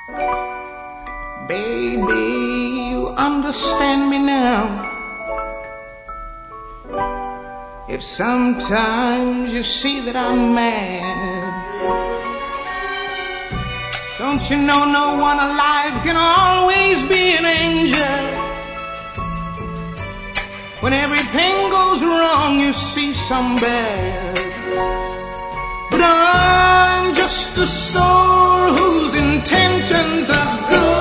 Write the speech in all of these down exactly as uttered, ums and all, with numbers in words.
Baby, you understand me now. If sometimes you see that I'm mad, don't you know no one alive can always be an angel? When everything goes wrong, you see some bad. But I'm just a soul whose intentions are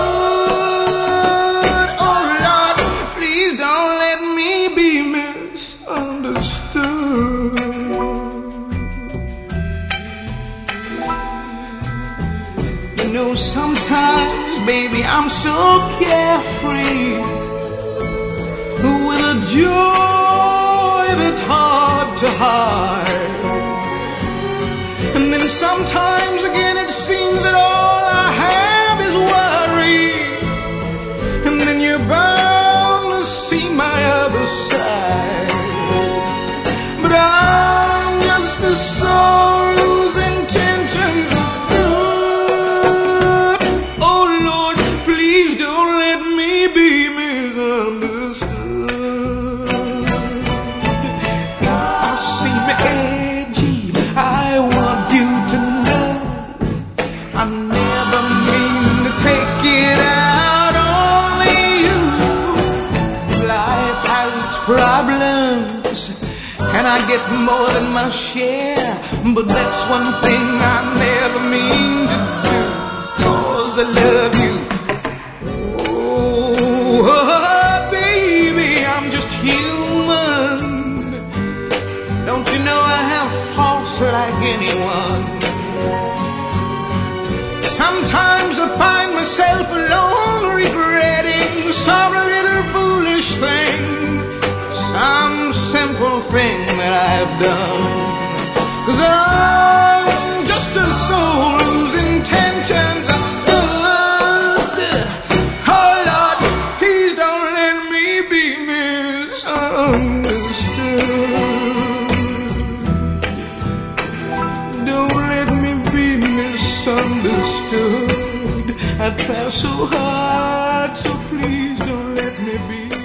good. Oh Lord, please don't let me be misunderstood. You know, sometimes, baby, I'm so carefree, with a joy that's hard to hide. And then sometimes again it seems that all I have is worry. And then you're bound to see my other side. But I'm just a soul whose intentions are good. Oh Lord, please don't let me be misunderstood. If I seem edgy, I want you to know I never mean to take it out on you. Life has its problems, and I get more than my share. But that's one thing I never mean to do, 'cause I love you. Oh, baby, I'm just human. Don't you know I have faults like anyone? Sometimes I find myself alone regretting some little foolish thing, some simple thing that I've done. 'Cause I'm just a soul whose intentions are good. Oh Lord, please don't let me be misunderstood. Don't let me be misunderstood. I try so hard, so please don't let me be